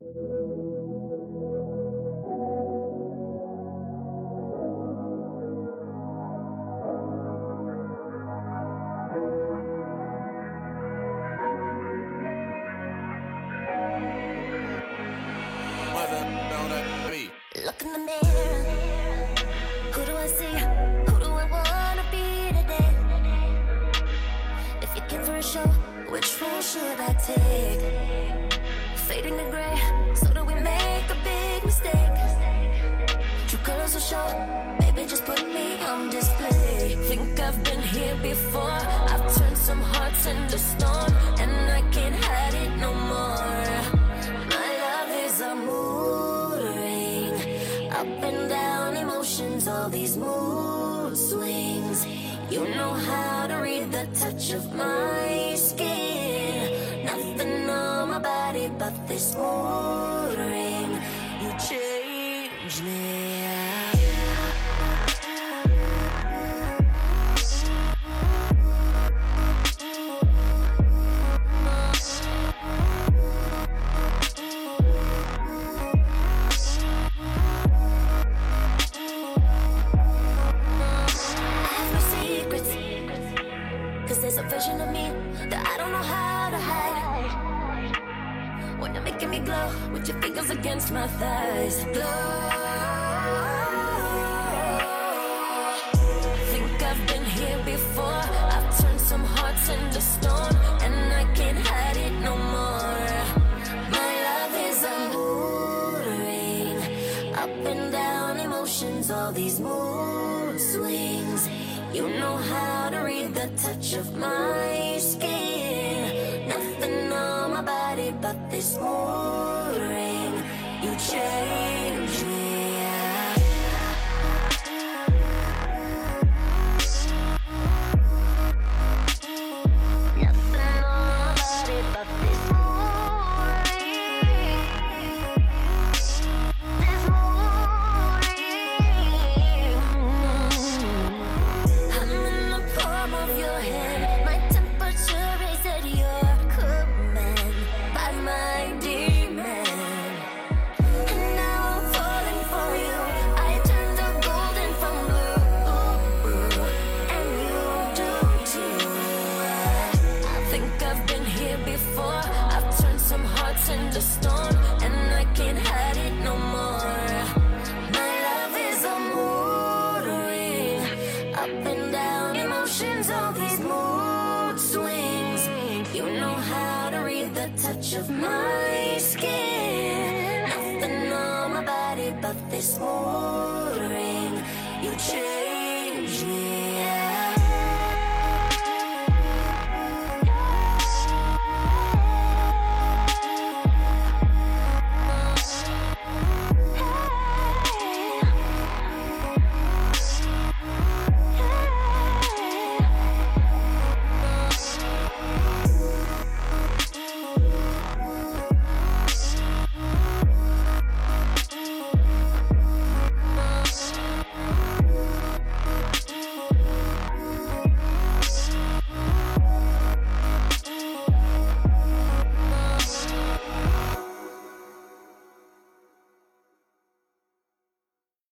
Look in the mirror. Who do I see? Who do I wanna be today? If you came for a show, which role should I take? Fading to gray, so do we make a big mistake? True colors will show, baby, just put me on display. Think I've been here before. I've turned some hearts into stone, and I can't hide it no more. My love is a mood ring, up and down emotions, all these mood swings. You know how to read the touch of my skin. Nothing on my body but this mood ring. You change me. There's a version of me that I don't know how to hide. When you're making me glow with your fingers against my thighs. Glow. Think I've been here before. I've turned some hearts into stone, and I can't hide it no more. My love is a mood ring, up and down emotions, all these mood swings. You know how to read the touch of my skin. Nothing on my body but this mood ring. You change me. Into stone, and I can't hide it no more. My love is a mood ring, up and down emotions, all these mood swings. You know how to read the touch of my skin. Nothing on my body but this mood ring. You choose.